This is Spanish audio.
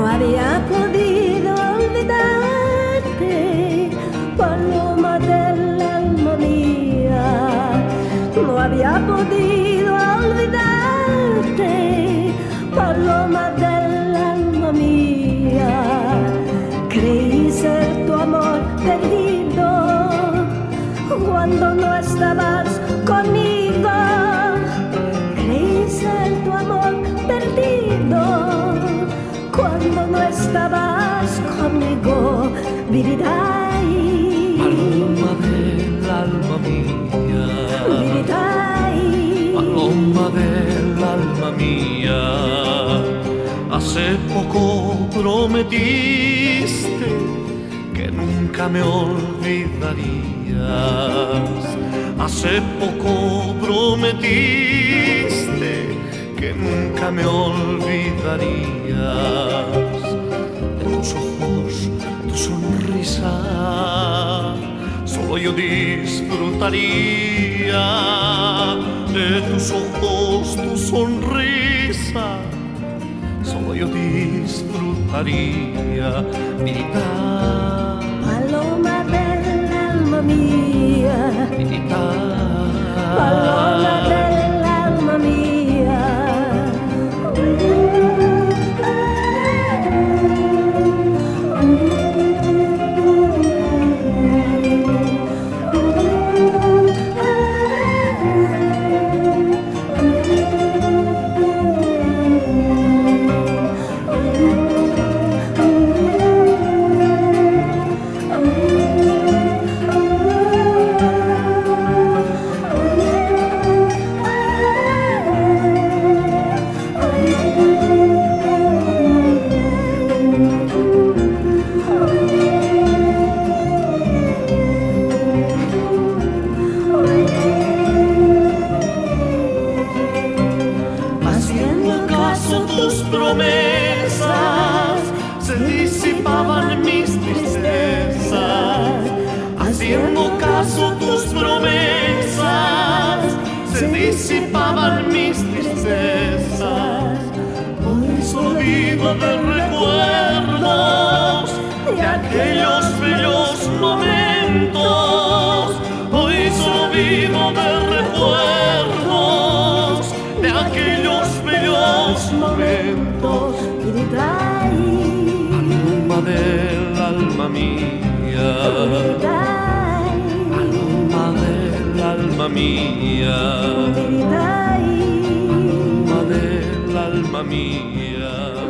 No había podido olvidarte, paloma del alma mía. No había podido olvidarte, paloma del alma mía. Creí ser tu amor perdido cuando no estabas conmigo. Creí ser tu amor perdido cuando no estabas conmigo. Viriday, paloma del alma mía. Viriday, Paloma del alma mía. Hace poco prometiste que nunca me olvidarías. Hace poco prometiste que nunca me olvidarías. De tus ojos, tu sonrisa, solo yo disfrutaría. De tus ojos, tu sonrisa, solo yo disfrutaría. Vida, paloma del alma mía. vida, Paloma del alma mía. Tus promesas se disipaban mis tristezas. Haciendo caso tus promesas se disipaban mis tristezas. Hoy solo vivo de recuerdos de aquellos bellos momentos. Hoy solo vivo de recuerdos de aquellos bellos momentos. Paloma del alma mía. Paloma del alma mía. Paloma del alma mía.